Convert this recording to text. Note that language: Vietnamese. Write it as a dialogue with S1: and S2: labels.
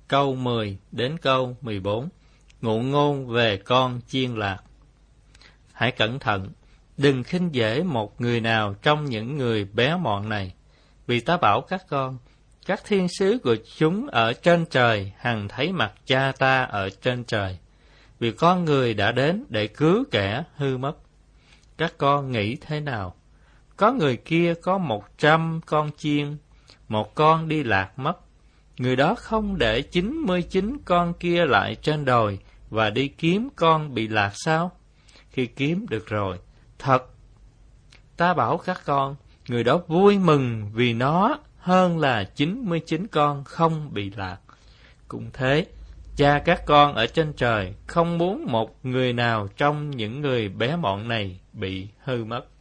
S1: câu 10 đến câu 14. Ngụ ngôn về con chiên lạc. Hãy cẩn thận, đừng khinh dễ một người nào trong những người bé mọn này, vì ta bảo các con, các thiên sứ của chúng ở trên trời hằng thấy mặt cha ta ở trên trời, vì con người đã đến để cứu kẻ hư mất. Các con nghĩ thế nào? Có người kia có 100 con chiên, một con đi lạc mất. Người đó không để 99 con kia lại trên đồi và đi kiếm con bị lạc sao? Khi kiếm được rồi, thật, ta bảo các con, người đó vui mừng vì nó hơn là 99 con không bị lạc. Cũng thế, cha các con ở trên trời không muốn một người nào trong những người bé mọn này bị hư mất.